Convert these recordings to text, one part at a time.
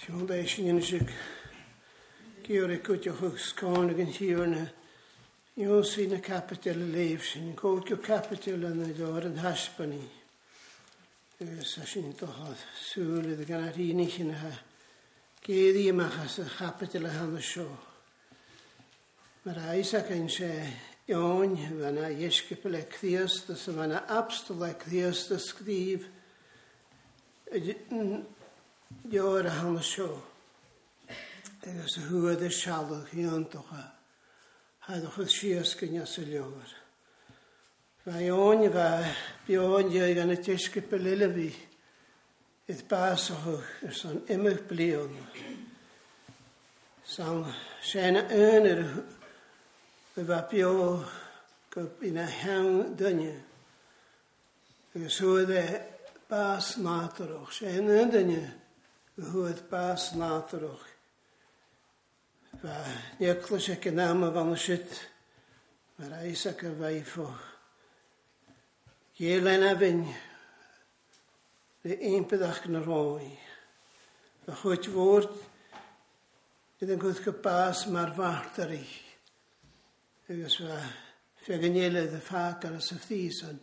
Foundation in zich Georg Kutjoch Skonig in Hierne. Jons in de capital leefs in Kokio capital en de door en Haspani. Dus als je niet toch had zullen de ganarinig in ha. Geedi mag als de capital aan de show. Maar Isaac en ze Jon wanneer Jeskepele Christus wanneer Abstele Christus schreef. Jaren aan de show. En ze hoe de schalig hier toch had toch het schiesken ja ze jonger. Wij on je gaan het Jeskepele het paasig er zo'n immer bleven. Zo'n zijn eener we wapio kop in een hang dunje. Zo de paas naterog zijn dunje. Hoe het paas naterog. Waar niekles ik een naam van de shit. Maar Isaac wij voor. Jelena win. De een per dag naar rooi. Een goed woord. Niet een goed gepaas, maar wachterig. Dus we vergenelen de vaker als of deze.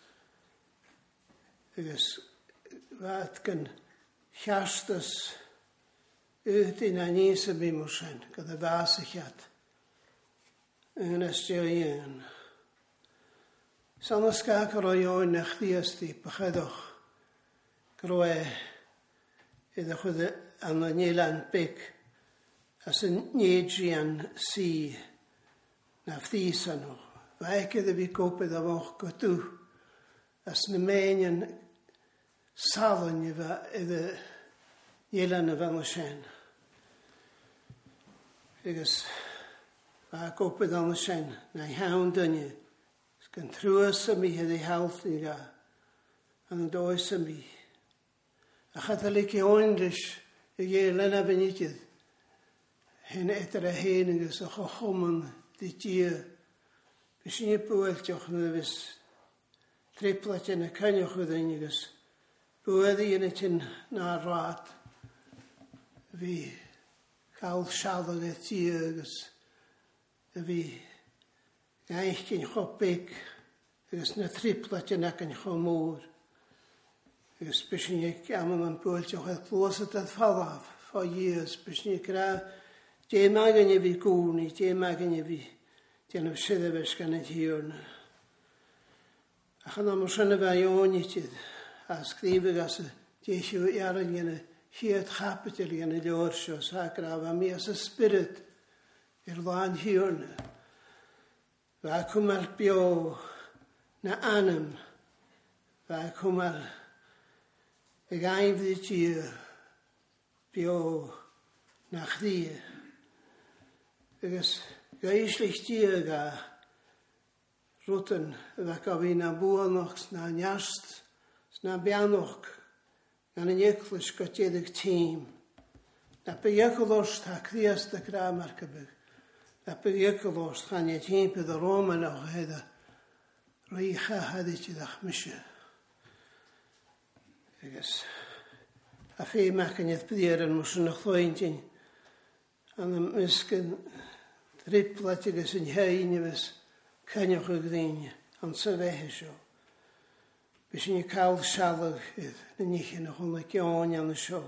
Dus wat kan gastes uit in een eerste bimoschen. Dat de basis gaat. En dat is je. Sannes kaker al jou nach die stiep. Gedoch. Groe. In de goede aan de Nederland pik. Als een Nederland zie. Na vtisa nog. Wijke de wie kopen dat ook toe. Als een menjen salon je de Nederland van de zijn. Dus wij kopen dan de zijn. Na houden je. Het kan trouwens me de helft niet gaan. En dan doe je me. Ik ga het lekker ondisch. Ik ga alleen maar niet. En etere heen is er gekomen. Dit jaar. Misschien een poeltje was trippeltje en een kanjoch gedinges. Boerde je het in naar raad. Wie gaal schadig het jurgens. Wie eigenlijk een gopik. Dus een trippeltje en een gemoer. Dus misschien je kamer een poeltje het losse dat valt af. Voor years. Misschien je krijgt. Je mag je wie koen, je mag je wie. Je nog zitten we gaan het hier. Ik ga nog maar zo'n bijonnetje. Als schrijven als je jaren je hier het kapitel in de doorshow. Zakra, waar meer als een spirit. Lang hier. Waar kom al bio naar Anem. Waar kom al. Ik ga even dit hier. Bio naar die. Dus geestelijk dierga routen waar we naar boer nog naar jast naar bianog naar een jekles katjedig team naar pejekelost ha kriest de kramarkebug naar pejekelost gaan je team per de Rome nog heden roicha hadetje dag misje dus afee maken het pedieren moest nog vriendje en dan misschien trippeltjes in heen was kan je gedien aan zijn weg zo. Misschien je koud schalig en niet nog een keer aan de show.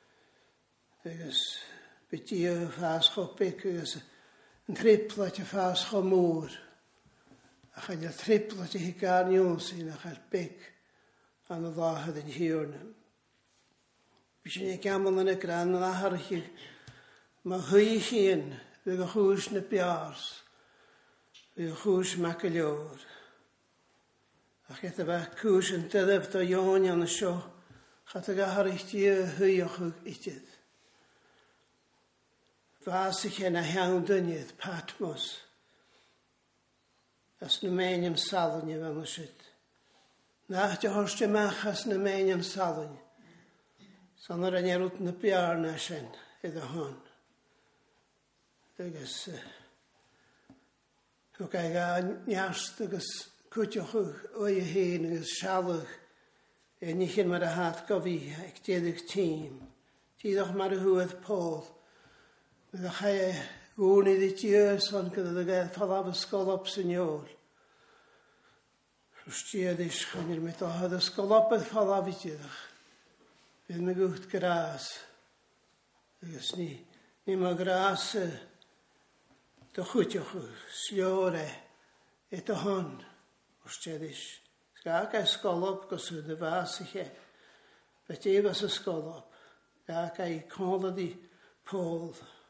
Dus beetje vast gepikken is een trippeltje vast gemoer. Dan ga je trippeltje hikarion zien dan gaat pik aan de wagen in hier. Misschien je kan wel een kraan nahartje maar hoe je geen we gaan goed naar piaars. We gaan goed makkelijker. Als je het weg koos en telef de jongen aan de show, gaat er gaan richting hoe je goed is het. Waar zich in een houden je het Patmos. Als een menjem salon je wel zit. Nacht je hoort je mag als een menjem salon. Zonder een je roet naar piaar naar zijn in de hand. Dus ook ik ga juist dus kutjoch oje heen is schalig en niet in maar de haat kavi ik tedig team Díadach mar a hwyd Paul. Bydd a chai gwn i dditiau son gyda dy gael falaf ysgolop sy'n iol. Rwstiad eich chanir mi dohad ysgolop ydd falaf i díadach. Bydd mi gwcht gras. Ygys ni ma gras dy chwtioch sliore e dy hon. Rwstiad eich. Sgag ysgolop goswyd y fas i che. Beth efas ysgolop. Gag ei colad i Paul.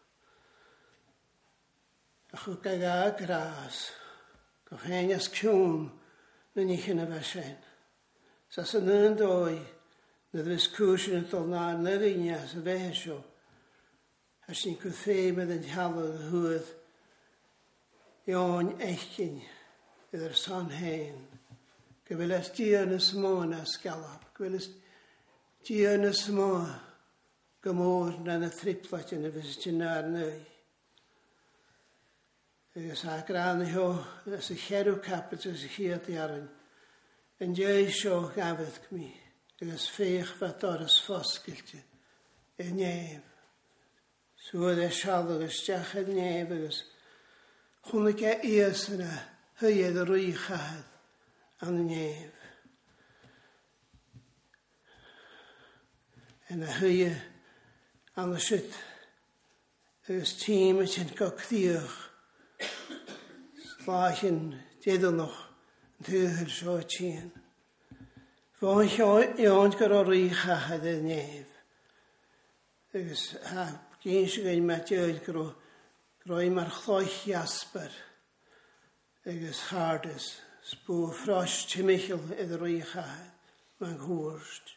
Ach o gael a gras. Gof hengas cwn na ni chyn y fasien. Sas yn yn doi. Na ddys cwysyn yn dol na'r nyrinias y fesio. As ni'n cwtheu med yn halwyd hwyd. Ion eichyn. Yd'r son hen. Gyfelas dian y smo na sgalab. Gyfelas dian y smo. Gymor na na triplat yn y fysit yn ar neu. Ys a gran i ho, ys y cherw capit ys y chiad i aran. Yn dweud sio gafedd gmi. Ys ffeich fat o'r ys ffosgilti. E nef. Sŵad e sialwg ys diach e nef ys. Chwnig e eas yna. Hyedd y rwy chahad. An y nef. En y hyedd. An y sydd. Ys tîm y sy'n gogddiwch. Slaachen deddel nog deuger zo tien. Van Jan Karori gaat de neef. Dus geen schijn met je groei maar gloich Jasper. Dus hardes spoor frost Michel in de roi gaat. Man hoorst.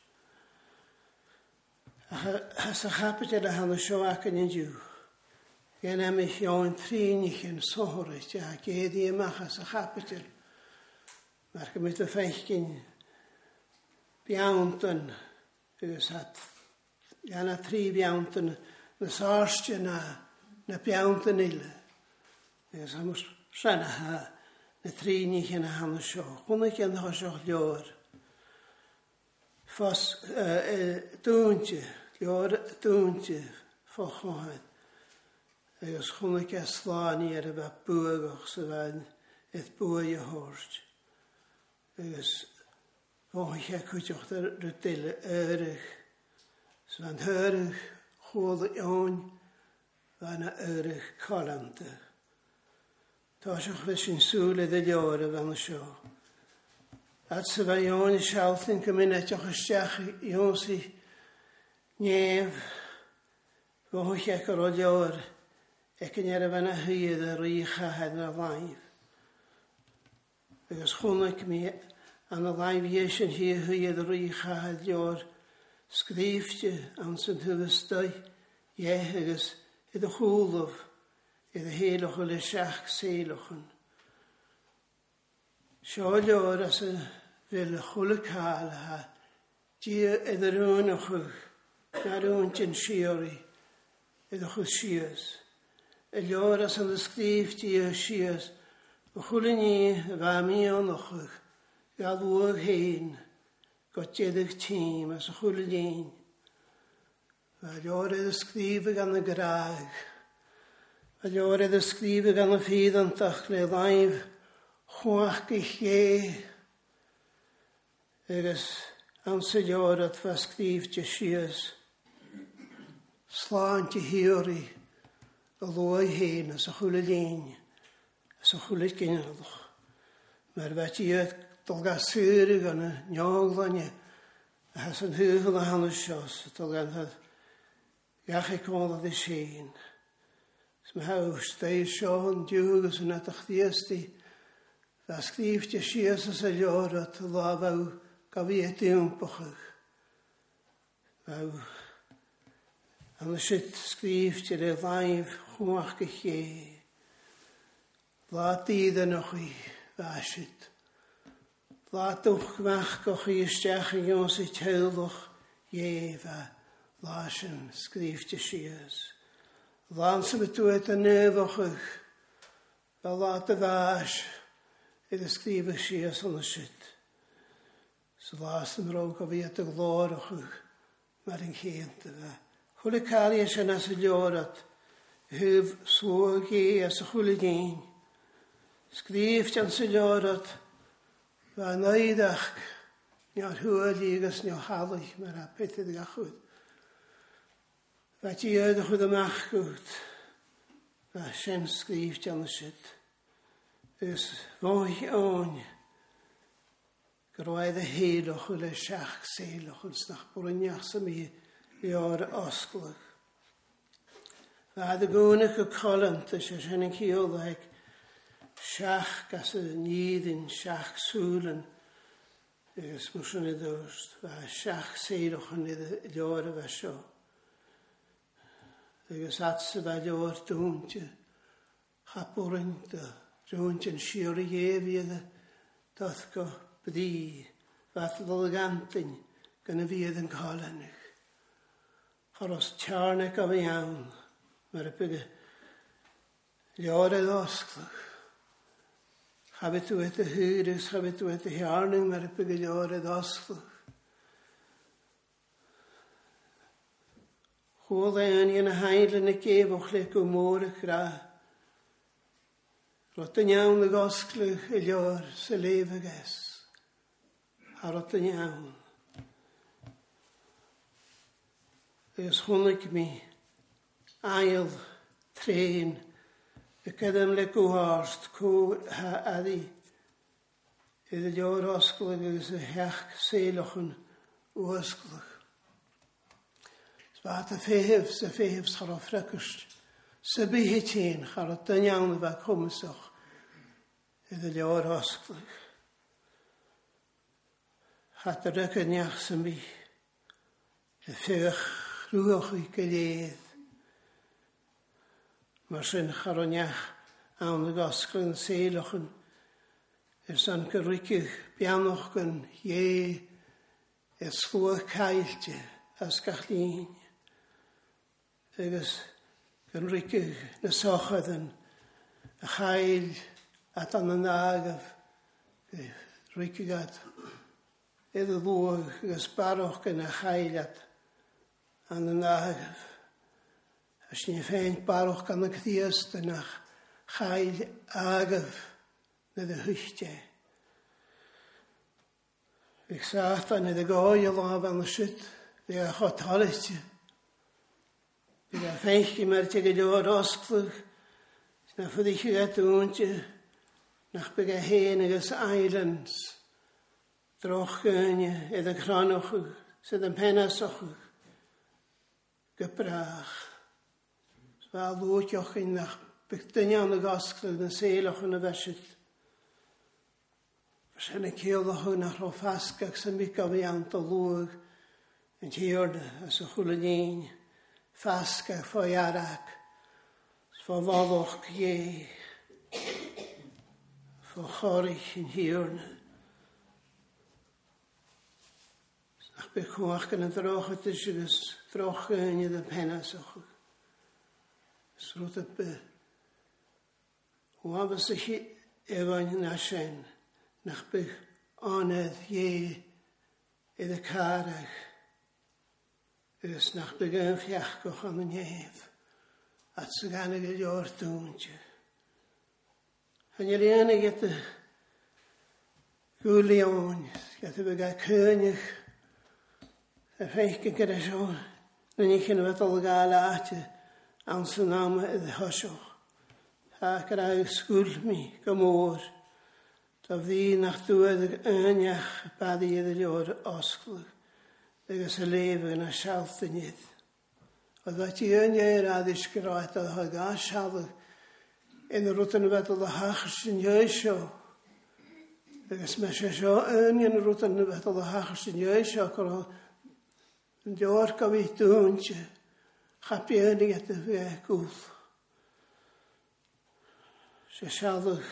Als een hapje de handen zo akken in jou. Gen am ich Jan trínig yn sohorist, ja, gedi y machas a chapitel. Mae'r gymryd y ffeichgyn biawntan, ys hat, gan a tri biawntan, na sarstio na biawntan ille. Ys am rhan ha, na trínig yn a han sio. Chwnig yn ho sio lior. Fos, dŵntje, lior dŵntje, ffochmohed. Agus chwnig a slani ar y fa bwagach sy'n fan eith bwy y horst. Agus foch a cwtioch ar y dyle yrich. Sy'n fan hyrich chwol y iawn fan a yrich colanta. Tosiach fe sy'n sŵl edrych lior y fan y sio. At sy'n fan iawn y sialthyn gymunedioch ysdiach iawn sy'n nef. Foch ac ar o lior. Ac yn erfan a hydd y rwych a hedd na laif. Agus chwnig mi an y laif iesion hi hydd y rwych a hedd lior sgriftje an sy'n hywystau ie agus iddo chwlwf iddo heilwch o le siach seilwch yn. Sio lior as y fel y chwle cael ha di iddo rhywun o'ch na rhywun dyn siori iddo chwle sias. Y lior as yn ysgrif di y sias, y chwle ni y fami o'n ochach, gael fwag hen, godjedig tîm as y chwle ni'n. Y lior edd ysgrif gan y graag. Y lior edd ysgrif gan y ffydd antach le laif, chwach eich ie. Agus amser lior at fa sgrif di sias, slan di hiori. Y loi hen as y chwle lein, as y chwle gynnyddwch. Mae'r feti yd dolga syri gan y nioglan i, a has yn hyfel a hannes sios, dolgan hyd iach e colad y sien. Mae haws, dweud sio'n diwg as yn adach ddiasti, fa sgrif di sias as y lior at y lafau gafi e diwmpachach. Fawr. An y sydd sgrif ti'r e laif chwach gych ie. La dydd yn o'ch i fasid. La dwch mach goch i ysdiach yn yw'n sy'n teilwch ie fa lasyn sgrif ti sias. Lan sy'n bydwyd yn nefwch ych. Fa la dy fas idd ysgrif ych sias yn y sydd. So las yn rog o fi at y glor o'ch ych. Mae'r yng chynt y fa. Chwle cari as yna sy'n liorat, hyf swag i as y chwle dyn. Sgrif jan sy'n liorat, fa naidach, ni'r hwyl igas ni'r halwch, mae'r apetyd i achwyd. Fa ti ydych wyd ymach gwyd, fa sien sgrif jan y sydd. Ys fwy o'n, Groedd y heilwch wyl y siach seilwch yn snach bwryniach sy'n mi i o'r osglwg. Fa dy gwnych y colant ys ys hyn yn ciolwag siach gas y nidyn siach sŵlyn ys mwysyn y ddwrst. Fa siach seilwch yn y lior y fasio. Ys ats y fa lior dŵnt y chapwryn dy dŵnt yn siwr i efi doth go byddi, fath ddol gantyn, gan y fydd yn colanich. Choros tiarnach o fi iawn, mae'r byg lior edd osglwch. Chabit wedd y hyrus, chabit wedd y hiarning, mae'r byg lior edd osglwch. Chwol ein yn y hael yn y gefwch le gwmwr y gra. Rot yn iawn y gosglwch y lior sy'n lef y ges. A rot yn iawn. Ys hwnnw mi ail tren y gydym le gwhorst cw ha addi iddo lior osglwg ys y heach seilwch yn osglwg. Sbat y ffehif s'char o ffracwst sybi hityn char o dyn iawn y fa cwmsoch iddo lior osglwg. Hat yr ygniach sy'n mi y ffeich rhywch i gilydd. Mae'r sy'n charoniach awn y gosglwg yn seilwch yn sy'n gyrwygych bianwch yn ie y sgwr caelti as gachlun. Ygys gyrwygych na sochad yn y chael at an y nagaf rwygych at iddo ddwg ygys barwch yn y chael at an y nagaf. As ni'n ffeint barwch gan y cthiast yn ach chael agaf na dy hwychte. Fy'ch satan iddo goi o lof an y sydd fy'ch a chotalist. Fy'ch a ffeich i mae'r teg y lior osglwg. Na ffydych i gadwnt nach byg a hen ygys islands. Droch gynnu iddo cronwch sydd yn penasoch gybrach. Fa lwtioch yn nach byg dynion y gosglwg yn seilwch yn y fesydd. Fy'n y ceolwch yn ach ro ffasgach sy'n byg o fi ant o lwg yn tiwrd as y chwlyn un ffasgach ffoi arag. Fo foddwch gie. Fo chorych yn hiwrn. Ach byg chwach gan y droch at ysgys droch yn y penasoch. Srwyd y by. Wafas y chi efo'n na sien. Nach byg onedd ie iddo carach. Ys nach byg yn ffiachgoch am yn hef. At sy'n gan y lior dŵnt. Han yr un i gyda gwlion. Gyda byg a cynnych. Y ffeich gyda sio. Nyn i chyn fod o gael at an sy'n am y hosioch. Ha gyda sgwll mi gymwr. Da fi nach dwyd y yniach baddi iddo lior osglwg. Ygys y lef yn y sialth yn ydd. Oedd fe ti yn i'r addysg gyroed oedd hwg a sialwg yn yr rwtyn fed oedd y hach sy'n ieisio. Ygys mae sio yn yr rwtyn fed oedd y hach sy'n ieisio yn dior gafi dŵnt chapi yn i gyda fe gwth. Se sialwg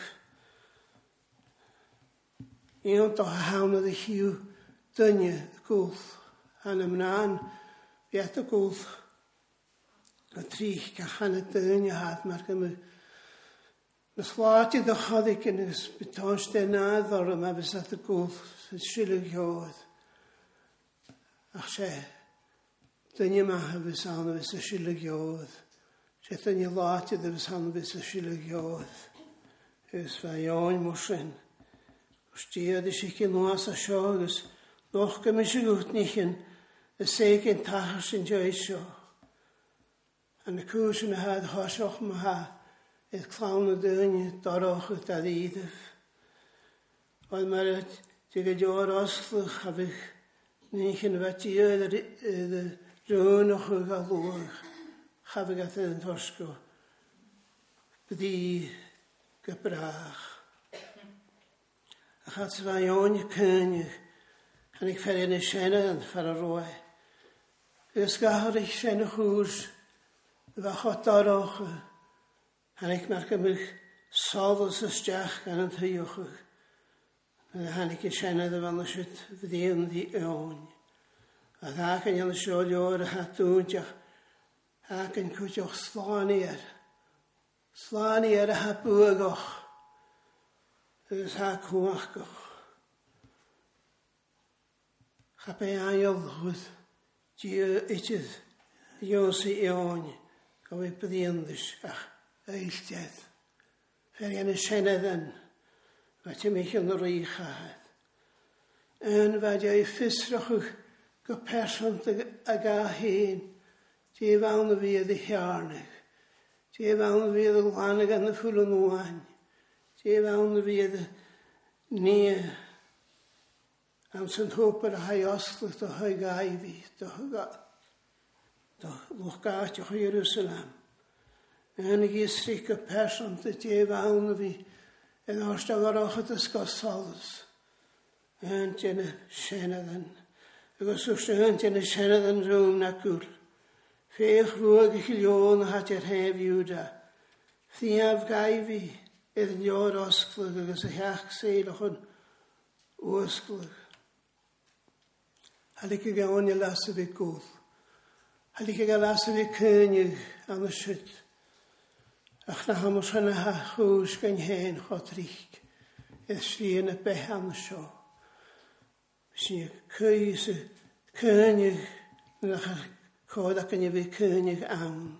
un o hawn oedd y hiw dynia gwth. Han ymlaen fi at y gwth. A trich gachan y dyn i had mae'r gymryd. Nes lwat i ddochodd i gyn ys bytons denad o'r yma fys at y gwth sy'n silyg ioedd. Ach se, Dyna maha fys anna fys y silig iodd. Se dyna lati dy fys anna fys y silig iodd. Ys fa iawn mwysyn. Ys diad ys i'ch nwas a sio. Ys noch gymys i gwt nichyn. Ys segin tachar sy'n jo eisio. An y cwrs yn y had hosioch maha. Ys clawn y dyna doroch y dad idaf. Oedd mae'r dig y dior osglwch a fych nichyn fa ti y rhywun o'ch o gael lwch. Chafig at yn torsgo. Byddi gybrach. A chad sy'n iawn y cynnig. Han ik fer yn y siena yn fer y roi. Ys gahar eich siena chwrs. Fa chod daroch. Han ik merk ymwch soddus ysdiach gan yn tyioch. Han ik y siena dy fan y sydd fyddi yn di iawn. A dda gan yn y siol o'r hatwntach. Ac yn cwtioch slani ar. Slani ar y habwygoch. Ys ha cwachgoch. Chabe aiolchwyd. Di ytydd. Iosi iawn. Gael ei byddiandys ach eilltiaeth. Fer yn y sienedd yn. Fe ti mich yn yr eich ahad. Yn fad ei ffysroch go persant ag a hyn. Di fawn y fydd y hiarnig. Di fawn y fydd y lanig yn y ffwl yn wan. Di fawn y fydd y nia. Am sy'n hwp ar hai osglwch do hoi gai fi. Do lwch gach o'ch Jerusalem. Yn y gysrig y persant y di fawn y fi. Yn orstag o'r ochr ysgosolus. Yn dyn y sienedd yn. Agos wrth yn dyn y sienedd yn rhwng na gwl. Fech fwag i chilion hat er hef Iwda. Thiaf gai fi idd yn ior osglwg agos y heach seilach yn osglwg. Halik i gawn i lasaf i gwth. Halik i gael lasaf i cynnig am y sydd. Ach na hamos hynna ha chwys gan hen chodrych. Idd sri yn y beth am y sio. Sy'n cys y cynnig yn eich Cod ac yn i fi cynnig awn.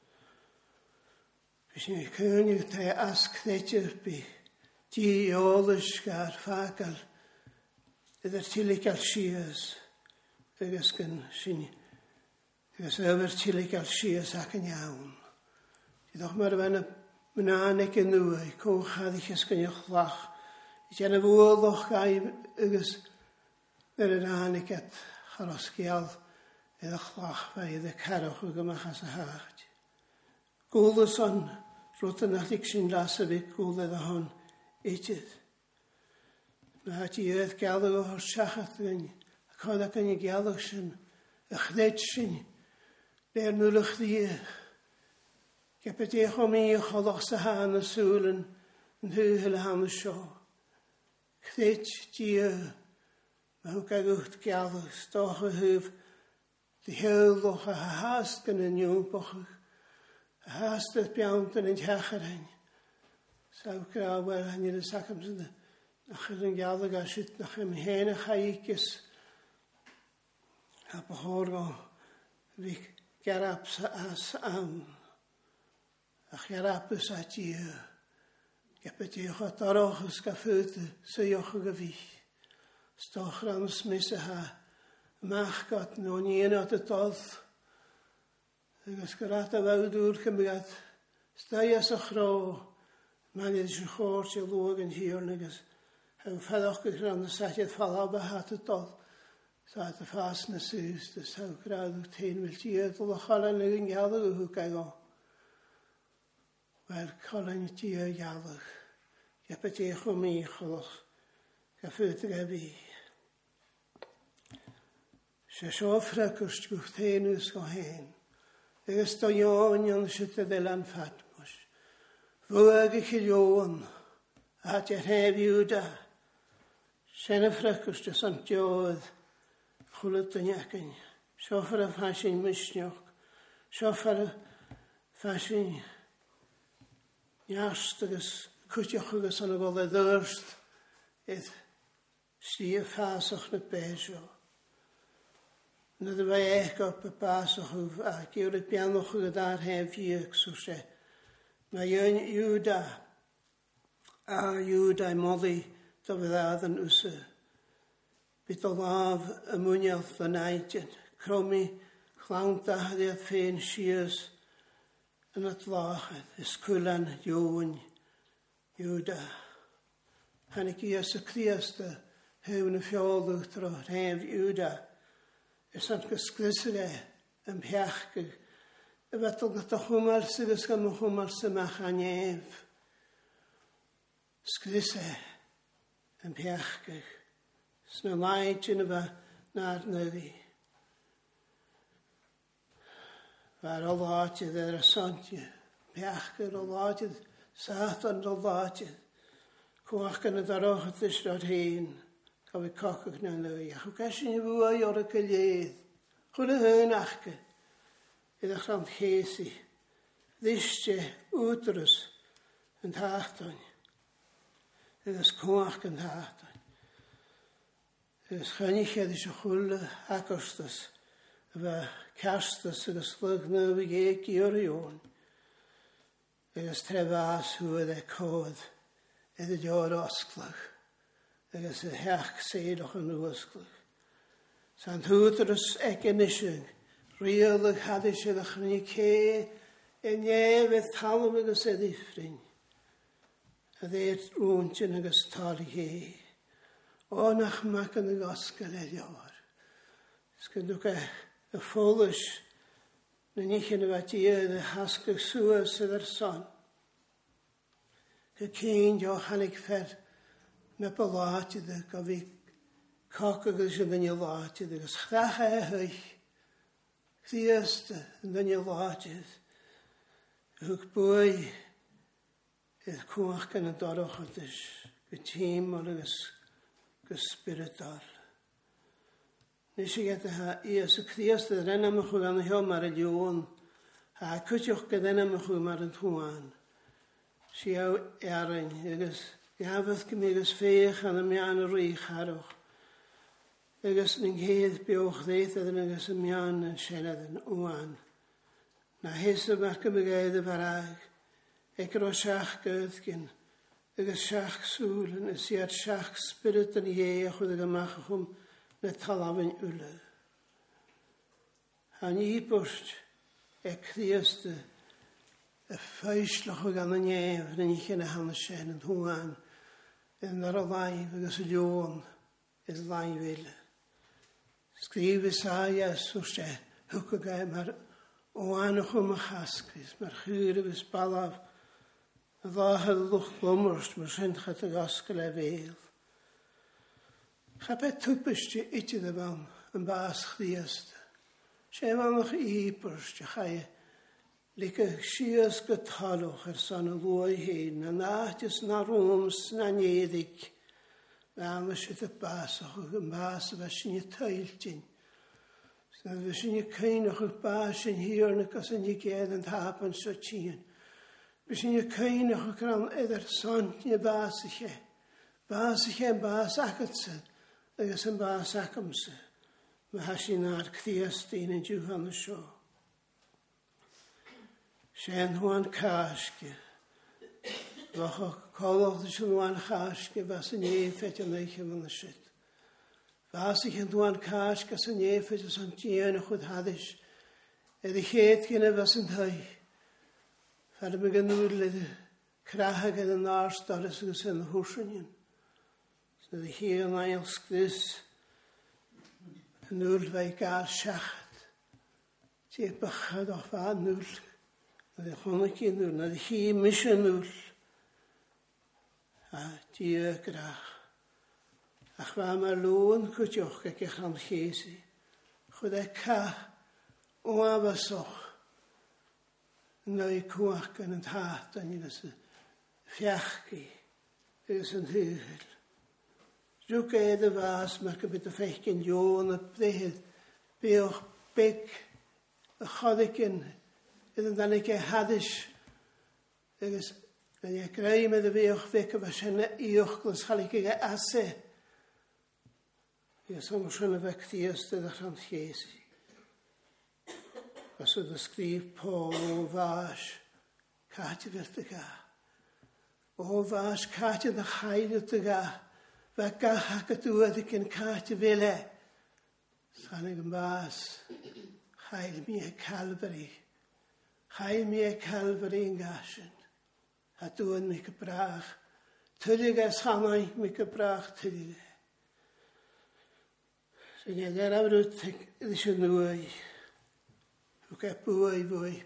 Fys ni cynnig te asg ddetir bi. Di olys gar ffagal. Ydych tilig al sias. Ygys gan sy'n. Ygys yfyr tilig al sias ac yn iawn. Ydych mae'r fan y mynanig yn nwy. Cwch addych ysgyn i'ch lach. Ydych yn y fwolwch gai ygys. Yr yr anig at charosgial. Ydych lach fe ydych carwch o gymach as y hach. Gwlys on, rwyd yn achtig sy'n las y fi gwlydd o hon eitydd. Mae hati ydych galwg o'r siachat yn, ac oedd ac yn ei galwg sy'n, ych dded sy'n, le'r nŵlwch ddiach. Gepet eich o mi eich olwch sa han y sŵl yn hwyl han y sio. Chded dia, mae hwg ag wcht galwg, stoch y hyf, Di heulwch a haast gan yn yw'n bochwch. A haast ydych biawnt yn ein teachar hyn. Saw graw wel hyn i'r sacam sydd. Nach yn galwg a sydd nach yn hen a chaigis. A bohor go. Fi garab as am. Ach garab ys a ti. Gepet i'ch o doroch ys gaffyd sy'ch o gyfi. Stoch ran smys a ha. Mach got no nien at y dodd. Ygys gyrraedd a fawdwr cymryd. Stai as y chro. Mae'n edrych yn chwr sy'n lwag yn hir. Ygys hew ffaddoch gyda'n y satiad falab a hat y dodd. Sa't y ffas na sys. Dys hew gradd o tein fel tiad. Oedd o cholen yn galwg o hwg ag o. Wel cholen i tiad galwg. Gepet eich o mi cholwch. Gaffyd ag efi. Se sio ffragwrs gwch tenus go hen. Ygys do iawn yn sydd y ddilan ffatmos. Fwag i chilion. A hat e'r hef Iwda. Sen y ffragwrs dy sant diodd. Chwlyd yn iacyn. Sioffar y ffasyn mysnioch. Sioffar y ffasyn. Iast ygys cwtioch ygys yn y gol y ddyrst. Edd si y ffasach na besio. Na dy fe eich op y bas o hwf a gyr y bianwch o gydar hef iach so se. Mae yn Iwda a Iwda i moddi do fyddad yn wsa. Bydd o laf y mwniad fy naidyn. Cromi chlawn da hyddiad ffein sias yn y tlachad. Ysgwlan Iwn Iwda. Hannig i as y criast y hewn y ffiolwch dro hef Iwda. Sa'n gysglisre yn piach y fetol gyda chwmal sydd ysgam y chwmal sy'n mach a nef. Sglisre yn piach y sy'n laid yn y fa na'r nyddi. Fa'r o ladydd yr asondio. Piach yr o ladydd sath ond o ladydd. Cwach gan y daroch y ddysgod hyn. Gael ei cocach na'n lwy. Ach o gasyn i fwy o'r y gylledd. Chwn y hyn achga. Ydych rhan chesi. Ddysge wdrys yn tachtón. Ydych cwach yn tachtón. Ydych chynnych edrych o chwle agostas. Yfa castas ydych slygna fi geg i o'r iwn. Ydych trefas hwyd e codd. Ydych o'r osglach. Agus y heach seidach yn ywysglwch. Sa'n hwydrys egenisig, riol ag hadis ydych yn ei ce, en nefydd talwm agus edifrin. A ddeir rwyntyn agus tali he. O nach mac yn y gosgal ediawr. Sgydwch y ffolwys, na nich yn y fadiad y hasgach sŵas ydy'r son. Y cyn diolch hannig fer, me beláitid a go bhí coca agus a dunne láitid agus chracha a thuich chríasta a dunne láitid ag bui iad cuach gan a dorachadis go tíim agus go spiritál. Nis i geta ha i as a chríasta a renna me chu gan a heo mar a lion a cwtioch ga renna me chu mar an thuán. Si au erin agus Gafydd gymig ffeich an y mian y rwych harwch. Agus yn nghedd biwch ddeith ydyn agus y mian yn sienad yn uan. Na hys y marc ymig eid y farag. Ecr o siach gydd gyn. Agus siach sŵl yn ysiad siach spirit yn ie a chwyd ag ymach chwm na talaf yn ywle. Han i bwrst e criast y ffeislach o gan y nef yn eich yn y han y sien yn hwan. Yn ar y laif agos y lion i'r laif ele. Sgrif Isaias o se hwc o gael mae'r oan o chwm y chasgris, mae'r chwyr ys balaf a ddahad o ddwch glwmwrs mae'r synchat y gosgol e fel. Chapet tŵpys ti iti ddefam yn bas chdiast. Se fan o'ch i bwrs ti chai Lyca sias gytalwch son y lwy hyn, a natis na rwms na nedig, am y sydd y bas o'ch yn bas y fasyn i teiltyn. Sy'n fasyn i cain o'ch y bas yn hir na gos yn i gedd yn tap yn so tîn. Fasyn i cain o'ch y gram edrych son i bas i che. Bas i che yn bas agatsa, agos yn bas acamsa. Mae hasyn ar cthiast un yn diw han y sio. Sien hwan casge. Fach o coloch sy'n hwan casge fas yn eifet yn eich yn y sydd. Fas ich yn hwan casge as yn eifet as yn tîn o chwyd haddys. Edrych ched gyda fas yn hau. Fad yma gynwyr lyd crahag yn yn arstalus agos yn y hwrsyn yun. Sydd y hi yn ail sgris. Yn nŵl fe gael siachad. Ti bychad o fa nŵl. Nad ych hwnnw chi nŵl, nad ych chi mysio nŵl. A di y grach. Ach fa mae lôn cwtioch ac eich am chesi. Chwyd e ca o afasoch. Yn o'i cwach gan yn taht yn ys fiachgi. Ys yn hyl. Rwg eid y fas mae'r gybyd y ffechgyn lion y bdehydd. Beoch beg y choddegyn. Ydyn dan eich haddys. Ygys, dan eich greu med y beoch fec y fasyn i'ch glwys chael eich ase. Ygys, o'n sy'n y fec ddiast ydych rhan chiesi. Os oedd y sgrif Paul o fas Catja fyrt y ga. O fas Catja dy chael yt y ga. Fe gach y dwyd ac yn Catja fyle. Sanig yn bas. Chael mi e Calvary. Chael mi e Calvary yn gasyn. A dwyd mi gybrach. Tylig as hanau mi gybrach tylig. Sy'n edrych ar yw'r ddysg yn nwy. Yw'r bwy fwy.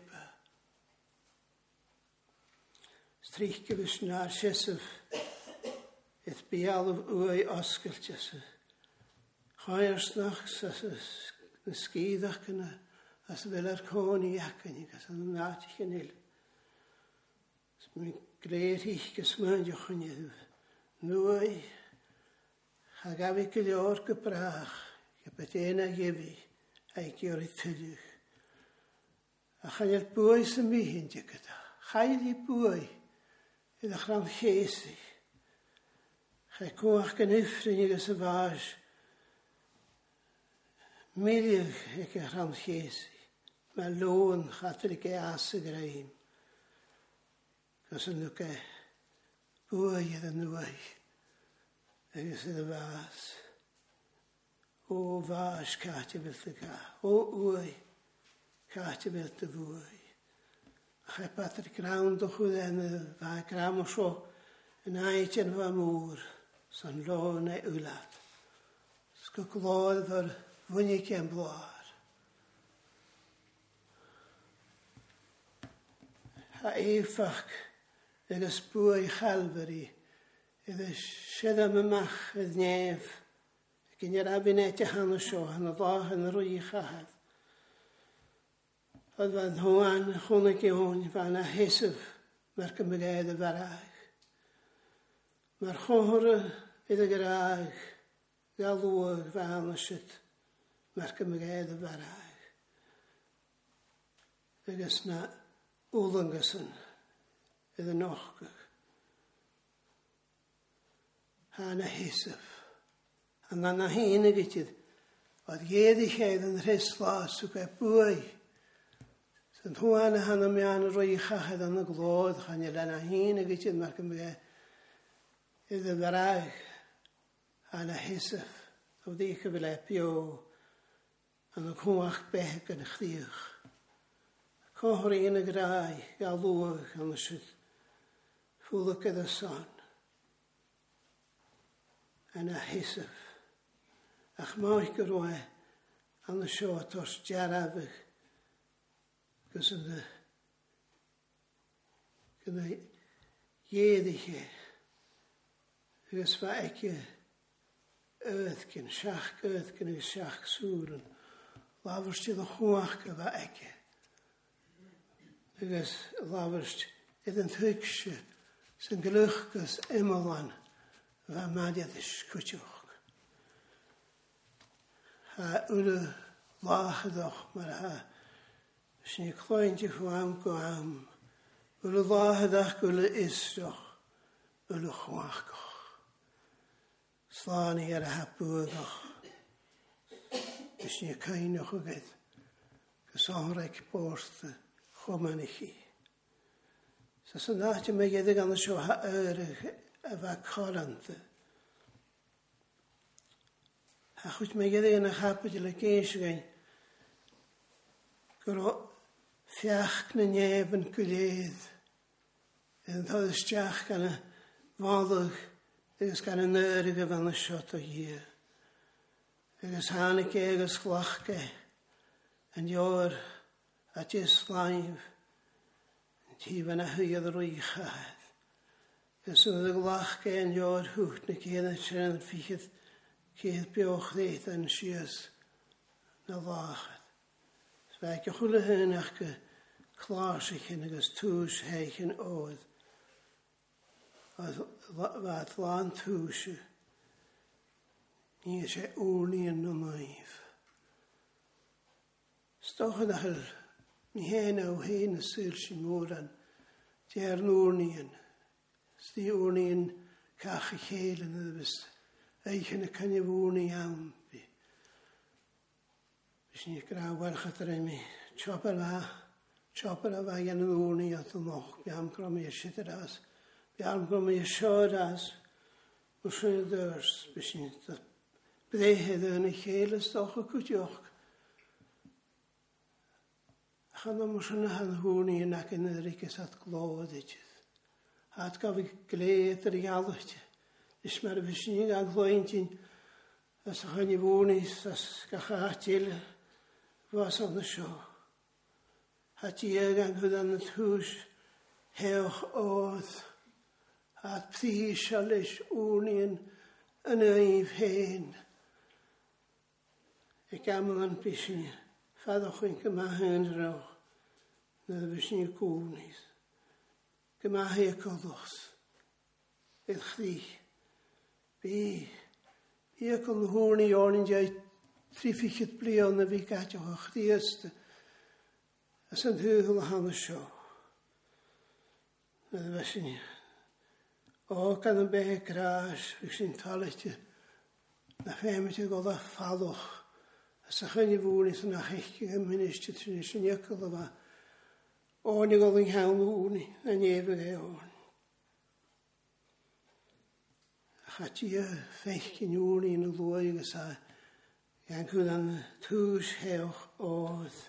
Strych gyfys na'r siesaf. Yd bial of wy osgyll jesaf. Chair snach sas yn sgydach gyna. As fel ar côn i ac yn ag as yn natich yn il. Mi'n greir hich gysmyn diolch yn iddw. Nwy. Ha gaf i gylior gybrach. Gybed ein ag efi. A'i gyr i tylich. A chael bwy sy'n mi hyn di gyda. Chael i bwy. Ydych rhan llesi. Chael cwach gan uffrin i gys y fas. Miliwch ag eich rhan llesi. Mae lôn chater i ge as y graim. Gos yn nhw ge bwy ydyn nhw ei. Agos ydw fas. O fas Catja fylt y ga. O wy. Catja fylt y fwy. A chai patr grawn doch wyd en y fa gram o sio. Yn aid yn fa môr. Son lôn ei wlad. Sgwg loedd fyr fwynig yn blwar. Ha eifach agos bwy Calvary. Ydw sydd am ymach ydd nef. Gyn i'r abinet i han o sio. Han o ddo yn yr rwy i chahad. Oedd fan hwan chwnig i hwn fan a hesaf mae'r gymryd y farag. Mae'r chwr iddo gyrraeg galwag fan o sydd mae'r gymryd y farag. Agos na úlangasan iddo nochgach. Hana hesaf. Hanna na hyn y gytid. Oedd gedd i chaid yn rheslas o gael bwy. Sy'n hwan a hanna mi an roi i chachad an y glod. Chanel na hyn y gytid mae'r gymryd iddo farag. Hana hesaf. Oedd eich y fel epio an y cwach beg yn chdiwch. Cohor un y grau, gael lwag an y sydd. Fwlwg gyda son. Yna hesaf. Ach moich gyrwe an y sio tos jarafig. Gys yn y gyda iedich e. Gys fa eke ydgyn, siach ydgyn ag siach sŵryn. Lafyrst iddo chwach gyda eke. Gys lafyrst iddo'n thwygsio sy'n gylwch gys ymlaen fa madiad ysgwtioch. Ha ule lachadach maar ha sy'n cloentje fwam gwam. Ule lachadach ule isdoch ule chwachgoch. Slani ar a hapwyddoch. Sy'n cainoch o gyd. Gysoreg borth chwman i chi. So sy'n dach mae gedig an y sio ha yrich a fa corant. A chwyd mae gedig yn y chapwyd i le geisio gain. Gwro fiach na neb yn gwyledd. Yn dod ysdiach gan y foddwg. Ygys gan y nyrig y fan y siot o hir. Ygys hanig e, ygys glachge. Yn ior a jys laif. Ti fan a hwyad yr o'i chad. Ygys yn y glachge yn ior hwt na cedd yn sy'n yn ffychyd. Cedd bioch ddeith yn sias na lachad. Sfag o chwle hyn ach gy clas eich yn ygys tŵs heich yn oedd. Fad lan tŵs yw. Ni eisiau wrni yn y maif. Stoch yn achel mi hen o hen y syr sy'n môran. Di ar nwrni yn. Sti wrni yn cach i chael yn y ddys. Eich yn y cynnyf wrni iawn. Bys ni grau warch at yr emi. chopper a bheith an únaí at an och, beam grom i sitar as, beam grom i siar as, o sy'n dwrs, bysyn, byddehydd yn ei chael ysdoch o cwtioch. Chan am sy'n han hwni yn ac yn ydrygys at glod edydd. At gaf i gleid ar ei alwyd. Ys mae'r bysyn i gael glwyntyn, as a chan i fwnis, as gach atil, fos o'n y sio. Hat i gan hwyd y tŵs, hewch oedd, at pthys a leis únion yn eif hen. E gamol yn bysyn, ffaddoch yn gymahyn rawch, na bysyn i cwnis. Gymahu y coddwch, eich chdi. Bi y cwm hwn i o'n i'n dweud, triffychyd blion na fi gadioch o'ch chdi ystod. As yn hwyl a han y sio. Na bysyn i. O, gan yn beth gras, fy sy'n talet i, na ffemet i goda ffalwch, as a chan i fwn i sy'n achich yn minister sy'n sy'n ygol o fa. O, ni goda yn hawn fwn i, na nefyd e o'n. Chat i ffeich yn fwn i yn y lwy gys a, gan gwyd an tŵs hewch oedd.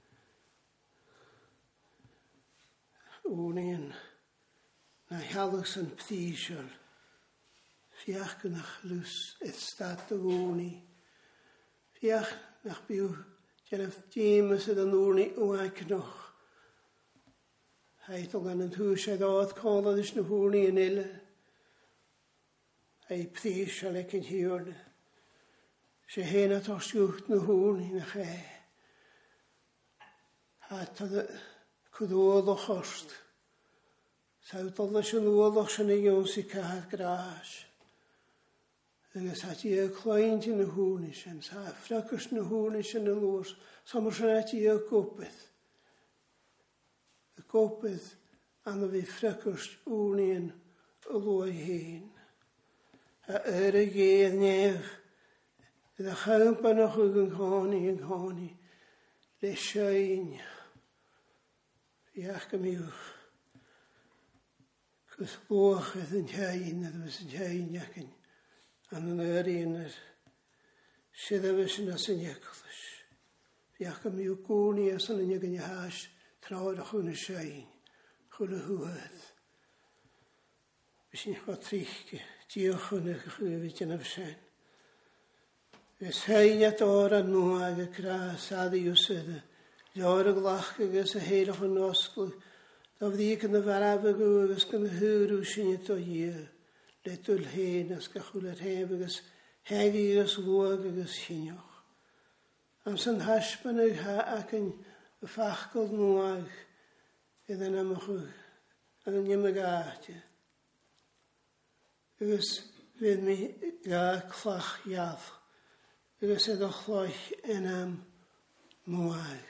Fwn i'n na halwys yn pthysol, fiach gynach lws eith stad o fwni. Fiach nach byw genaf dîm sydd yn wni wag noch. Haid o gan yn tŵsiad oedd colod ys na fwni yn ila. Ei pthysol ec yn hiwrn. Se hen at osgwrt na fwni na che. Hat oedd cwdwodd o chost. Saut oedd sy'n wylwch sy'n ei o'n sy'n cael gras. Agus hat i cloent yn y hwn sy'n, sa ffracwrs yn y hwn sy'n y lwrs, sa mor sy'n at i gopydd. Y gopydd anna fi ffracwrs wni'n y lwy hyn. A y gedd nef, ydych chael banach yn nghoni, le sy'n. Fiach gymwch. Cwth bwch edd yn hain, edd ys yn hain ac yn an yn un yr sydd efo sy'n as yn iaclwys. Fiach am i'w gwni as yn unig yn iahas trawd o'ch yn y sain, chwn y hwyd. Fys i'n chwa trich, diolch yn y chyfyd yn y fysen. Fys hain at o'r an nhw ag y gras addi yw sydd, lior y glach agos y heilwch yn osglwg, da fyddi yn y faraf ag agos gan y hwrw sy'n y to ie, ledwl hen as gachwl yr hef agos hegi agos lwag agos hynioch. Am sy'n hasban ag ha ac yn y ffachgol nwag, iddyn am ychwg, an yn ym ag aatio. Agos fydd mi ga clach iath, agos edrych chloch yn am nwag.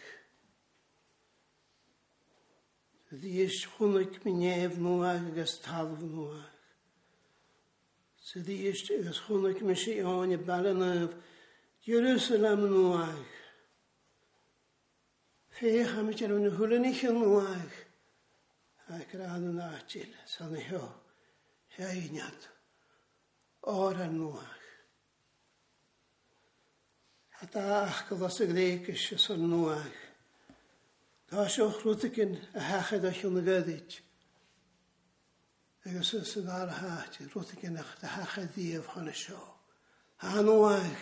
Ddies hwnnw mi nef nwag agos talf nwag. So ddies agos hwnnw mi si o'n i balanaf Jerusalem nwag. Fech am eich yn hwlen eich yn nwag. Ac rhan yn atil, san i ho, heiniad, o'r yn nwag. A da achgol os y gregys ys o'n nwag. Da sio chrwtig yn y hachad o'ch yn y gyddyd. Agos ys yn ar y hat, rwtig yn y hachad ddiaf hon y sio. Han nwag.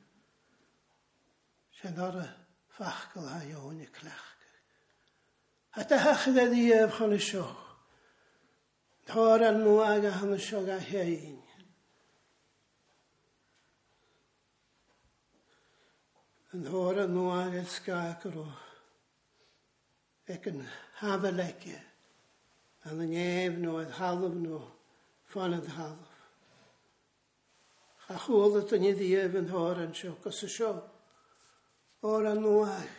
Sy'n ar y ffachgol ha iawn y clach. A da hachad a ddiaf hon y sio. Thor an nwag a hon y sio ga hein. Yn thor an nwag el sgag o ac yn hafelegau, an y nef nhw, edd half nhw, ffon edd half. A chwl ydyn ni ddiaf yn hor yn sio, gos y sio, o'r an nwag.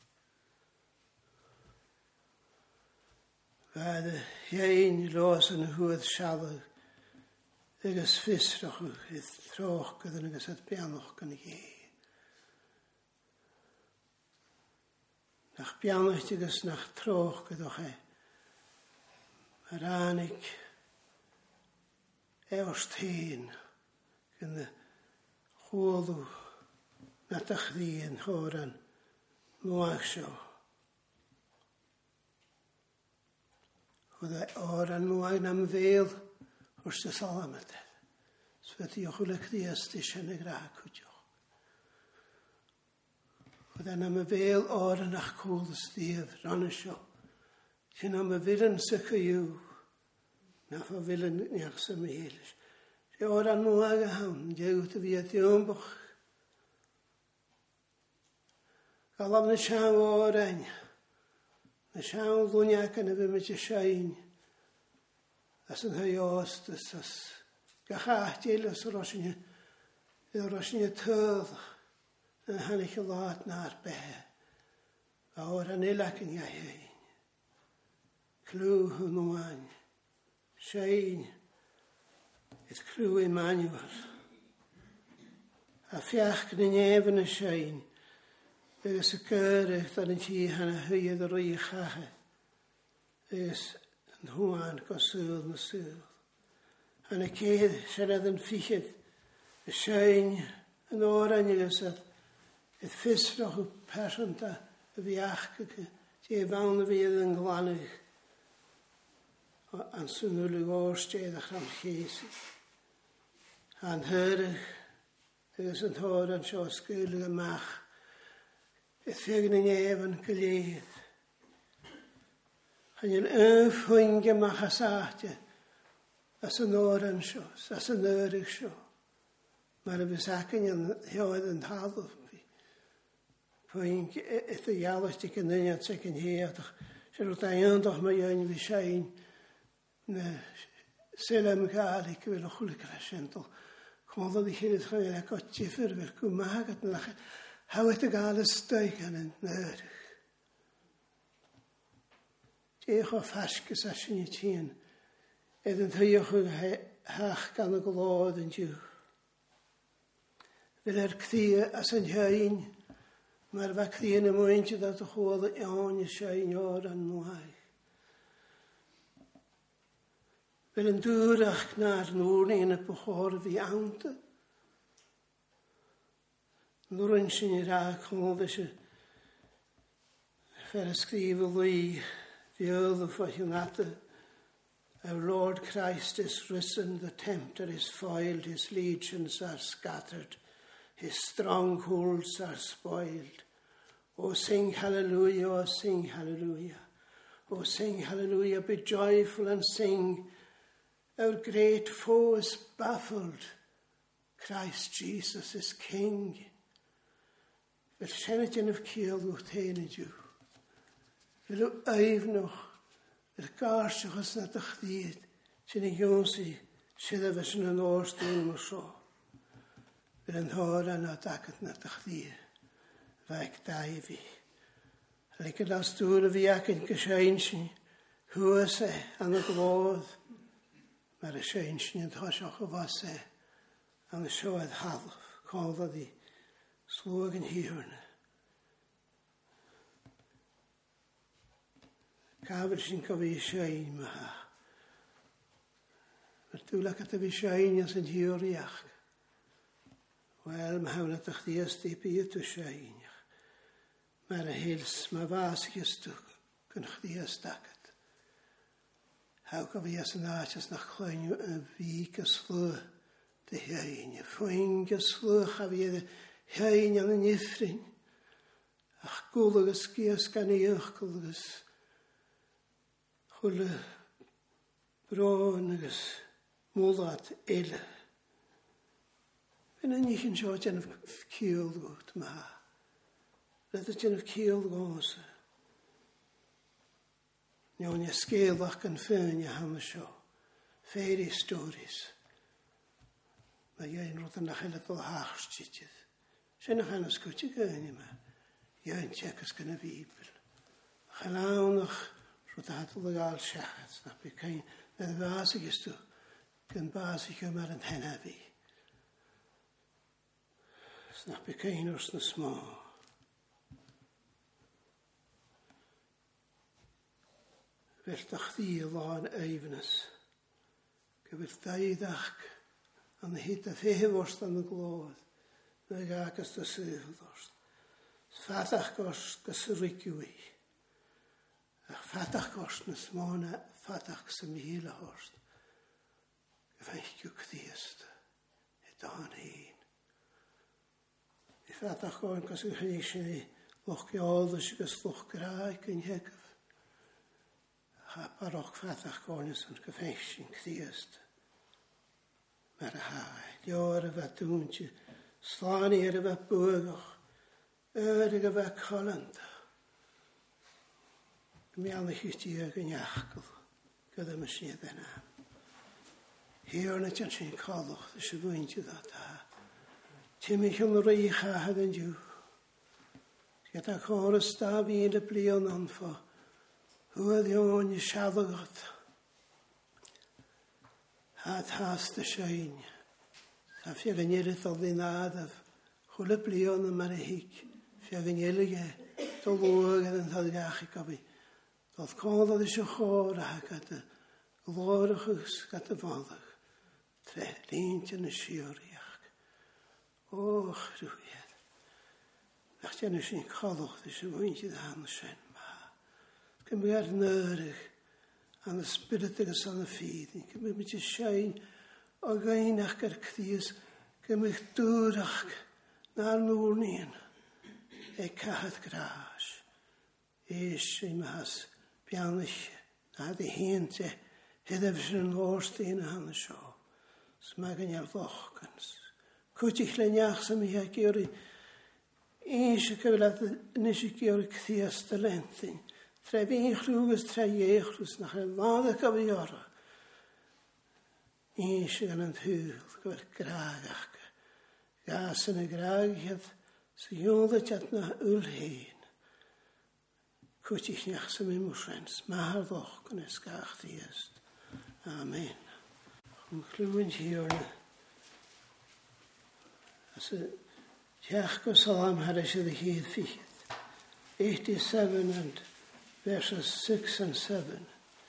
Fad y hiein los yn y hwyd sialwg, agos ffisroch ydd troch gyda'n agos at bianoch gan i hi. nach bianachtigus nach troch gydoch Yr anig eost hyn yn y chwodw na dachdyn horan mwag sio. Oedd oran mwag nam fel wrth y salamat. Sfyd i ochwl y cdiast eisiau yn y gra cwtio. Oedd nam y fel oran ach cwl ysdif ran y sio. Cyn am y filen sy'n chyw. Na fo filen niach sy'n meilis. Se oran mwag a hawn. Diawt y fi a diwmbwch. Galam na siaw oran. Na siaw ddwniac yn y fi mynd i siain. As yn hwy ost. As gachach deil as yr osyn y tydd. Yn hannych y lot na'r be. A oran ilac yn iau. Clw hwn o'n. Siain. Yd clw Emmanuel. A fiach yn efn y siain. Ys y gyrrych dan yn ti hana hyedd yr o'i chache. Ys yn hwan goswydd na sydd. Han y ceid siarad yn ffichyd. Y siain yn oran ys at y ffisroch o persynta y fiach gyda. Ti fawn y fydd yn glanwch. An swnwyl y gorstedd a'ch rhan cheisi. Han hyrrych. Ys yn horan sio sgwyl y mach. Het vegen in even geleerd. En je ffwynge mach a saatje. As een oren sjos, as een eurig sjo. Maar we zaken je heel een half. Ffwynge, het de jallig ik in het zeker heertig. Ze doet een dag maar je in de zijn. Selem gaal ik wil een goede crescental. Kom dat ik hier het gewoon een kotje verwerk. Hoe maak het lachen. How het gael y stuig yn nyrch. Diolch o ffasgus a sy'n i tîn. Edyn thyioch o hach gan y glod yn diw. Fel cdi as yn hyn. Mae'r fa cdi yn y mwyn ti dod o chwod y iawn i sy'n o'r anwaith. Fel yn dŵrach na'r nŵr ni'n y bwchor fi awnt. Nŵr yn sy'n i rhaid chwmol fes y fer ysgrif o lwy fiodd o ffwrdd ata. Our Lord Christ is risen, the tempter is foiled, his legions are scattered, his strongholds are spoiled. Oh, sing hallelujah, oh, sing hallelujah. Oh, sing hallelujah, be joyful and sing. Our great foe is baffled. Christ Jesus is King. Fel sianad yn y ciel wrth hyn y diw. Fel o aif noch. Fel garsach os na dych ddyd. Sy'n ei gionsi sydd efo sy'n yn oes dyn mor so. Fel yn hora na dagat na dych ddyd. Faig da i fi. Fel eich las dŵr y fi ac yn gysain sy'n hwys e an y glodd. Mae'r sy'n sy'n yn thosioch o fas e an y sioedd half. Cofodd i. Slwag yn hirn. Cafr sy'n cofi siain ma ha. Yr dwlag at y fi siain as yn hir iach. Wel, mae hawn at ych ddiast i byd o siain. Mae'r hils, mae fas i gystwg yn ych ddiast agad. Haw cofi as yn achas na chloenio yn fi gyslw dy hiain. Ffwyn gyslwch a fi edrych Hein an yn ifrin. Ach gwlwgys gias gan i gwlwgys. Chwle bron agos mwlad ele. Fy'n yn eich yn sio gen y ciol gwt ma. Rydw gen y ciol gos. Niwn i sgeilach gan ffyn i ham y sio. Fairy stories. Mae ein roedd yn achel o hach stydydd. Sy'n o'ch anas gwti gyn yma. Ia'n tiag ys gan y Bibl. Chalawn o'ch rwyd adl o gael siachat. Snap i cain. Na fas i gystw. Gyn bas i gymar yn hena fi. Snap i cain wrth na små. Gyfeltach di lan eifnys. Gyfeltaidach an hyd a feheforst an y glod. Nag agos dy sydd. Fatach gost gysyrwygiw i. Ach fatach gost nes mona fatach sy'n hila horst. Gyfeich cdiast. E dan hyn. I fatach go'n gos yn chynnig i loch geolus i gos loch graig yn hegaf. Ha barok fatach go'n yn gyfeich sy'n cdiast. Mae'r hae. Lior y fa dŵntio. Slani ar y fa bwygach. Yr y fa colanda. Miawn i chyti ag yn iachgol. Gyda my sydd yna. Hier na ti'n sy'n colwch. Ddys y fwyntio ddod a. Ti'n mich yn rhaid chahad yn diw. Gyda chorus da fi yn y blion anfo. Hwyd i'n i siadogod. Had has dy sy'n. Sa fiag yn irid o ddynadaf. Chwle blion yma y hig. Fiag yn ilig e. Dolwag yn ddadgach i gofi. Doedd codd eisiau chor a gad y glorachus gad y foddach. Tre lint yn y siwriach. Och, rwyedd. Ach ti'n eisiau'n colwch eisiau fwynt i ddan sy'n ma. Gymig ar nyrig an y spirit agos an y ffydd. Gymig mi ti sy'n o gainach gar cdys. Gymig dŵrach na'r nŵr ni'n. E cahad gras. Eisiau mahas. Bianach na di hynte hydaf sy'n lorstein a hanna sio. Smag yn iawn ddochgans. Cwtich leiniach sy'n mi ha gyri eisiau cyflad nes i gyri cthias dy lentyn. Tre fi'n chlwgys tre iechlwys na chael lada gafi ora. Eisiau gan yn hwyl gyfer gragach. Gas yn y gragiad sy'n yw'n at na ylhyn. Cwtich niach sy'n mynd mwysrens. Mahar ddoch yn ysgach ddiast. Amen. Yn clywyn hiwr na. As y tiach go salam haris ydy hyd ffychyd. 87 and verses 6 and 7.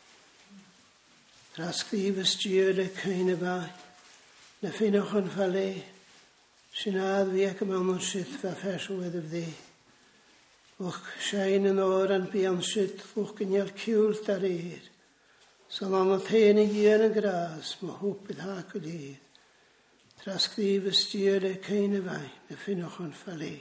Rasgrif ysdiol y cain y bai. Na ffynwch yn ffale. Sy'n ad fi ac ymawn yn sydd fa ferswyd y fddi. Och sy'n yn oran bian sydd o'ch gynnal ciwl dar eir. Sa'n am y pen i gyn yn gras, mae hwbydd hac o dydd. Trasgrif ysdiol e cain y fai, na ffynwch yn ffale.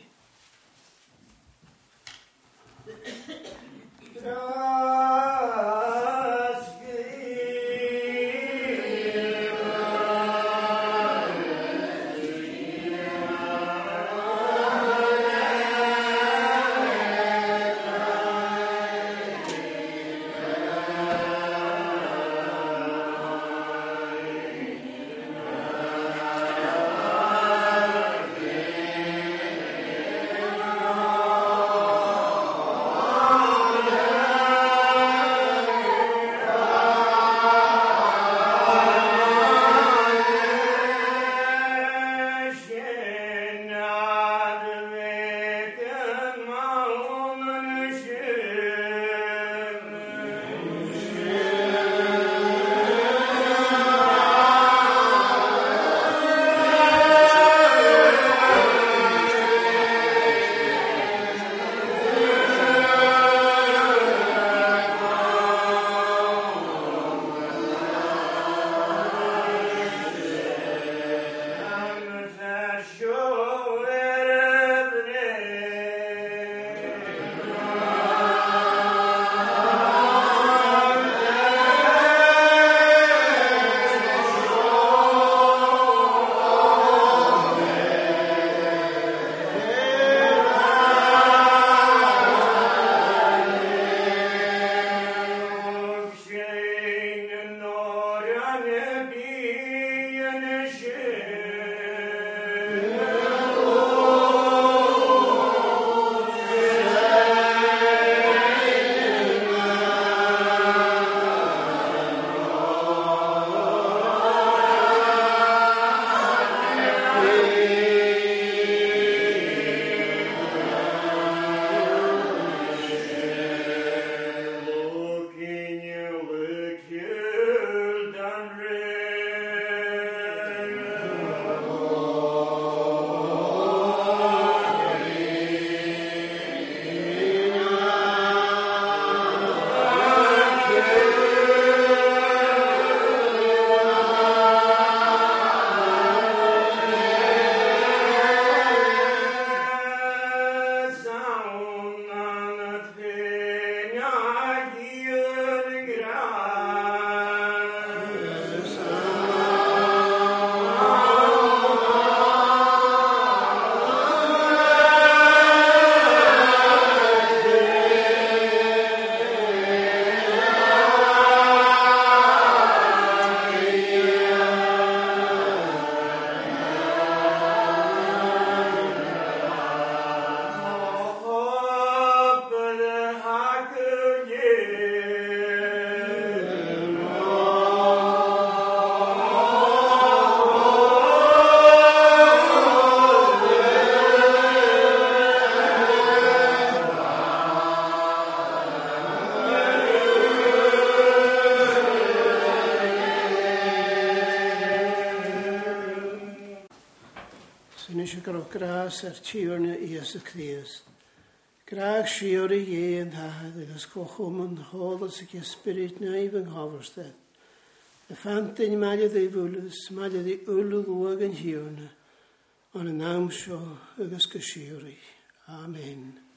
Dyn eisiau gael o gras ar tiwrna i as y Christ. Graag siwr i ie yn dahad agos gochwm yn hol as ag ysbryd na i fy nghofarstedd. Y ffant yn maliad ei fwlys, maliad ei ylw ddwag yn hiwrna, ond yn am sio agos gysiwr i. Amen.